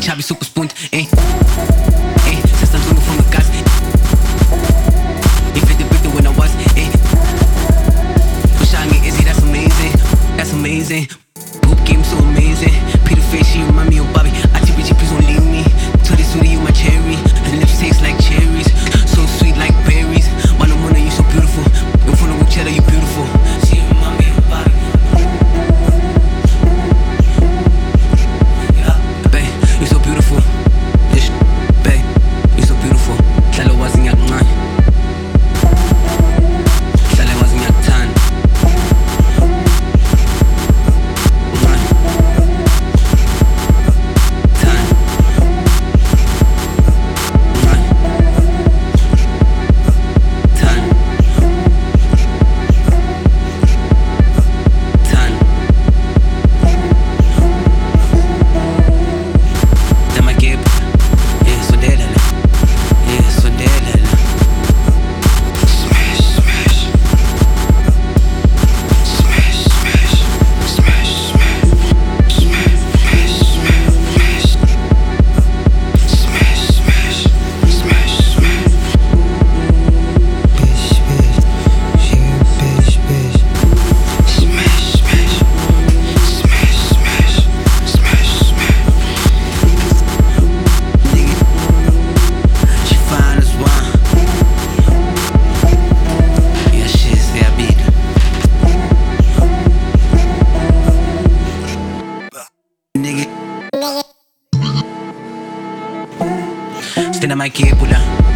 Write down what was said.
habe ich so gespunt, ey. Ey, das dann so von der Gas. Ich finde bitte when I was, ey. Pushing me easy, that's amazing. That's amazing. Hoop game so amazing. Peter face, she remind me of Bobby. I think bitch, please don't leave me. Tutti sweetie, you my cherry. Her lips taste like cherries. So sweet like berries. Mano, you so beautiful. In front of the cheddar, you beautiful. She remind me of Bobby. You're so beautiful. Ish, babe, you're so beautiful. Hlala wazi ngiyakuncane. Hlala wazi ngiyakuthanda. Uncane. Thanda. Uncane. Thanda. Thanda. Dama kebha, yeah, sondelana, yeah, sondelana. Smash, smash. Smash, smash. Smash, smash. Smash, smash, smash. Smash, smash. Smash, smash. Bitch, bitch. She a bitch, bitch. Smash, smash. Smash, smash. Smash, smash. Nigga, she fine as wine. Yeah, shit, say I beat her. Nigga, stand up my kid, pull up.